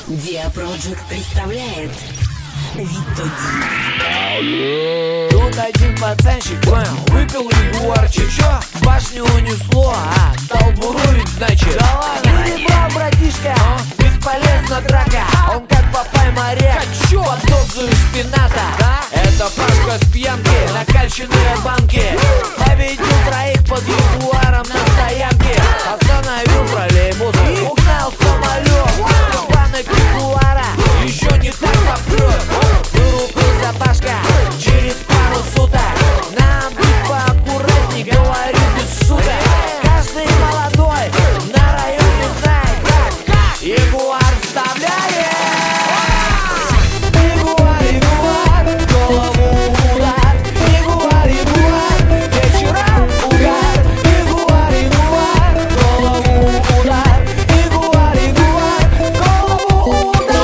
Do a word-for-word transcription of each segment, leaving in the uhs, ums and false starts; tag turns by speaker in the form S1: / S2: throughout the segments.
S1: Dia Project представляет Вито
S2: Ди. Тут один пацанчик, понял, выпил ягуарчик. Чё? Башню унесло, а стал буровить, значит. Да ладно, ты не брал, братишка, а? Бесполезна драка. Он как папай моряк, под дозу шпината, да? Это Пашка с пьянки, накачанные банки. Победил троих под ягуаром на стоянке. Остановил троллейбус, угнал самолет. Банок ягуара еще не так попрет. Вырубился Пашка через пару суток. Нам быть поаккуратней, говорю без шуток. Каждый молодой на районе знает, как ягуар вставляет. Ягуар, ягуар, голову удар. Ягуар, ягуар, вечером угар. Ягуар, ягуар, голову удар. Ягуар, ягуар, голову удар.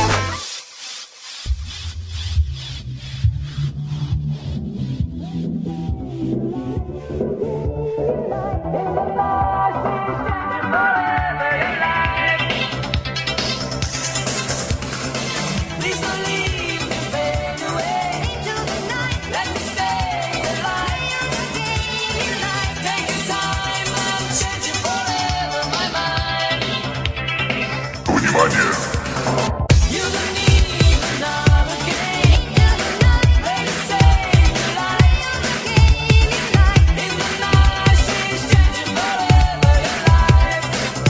S2: Please don't leave me, fade away to the night. Let me stay alive. Take your time, I'm changing forever my mind.
S3: Внимание!
S2: You don't need another game. Let me save your life. In the night, she's changing forever your life.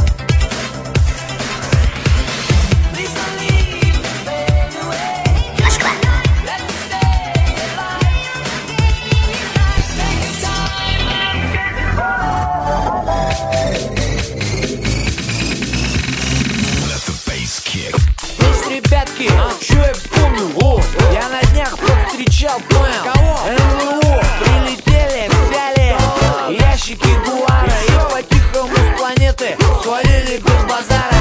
S2: Please don't leave me, fade away. Let me stay alive. Take your time, I'm changing
S3: Let the bass kick.
S2: Слышь, ребятки, чё я помню? О, я на днях повстречал, понял? Кого? эн вэ о. Прилетели, взяли ящики ягуара и по-тихому с планеты свалили без базара.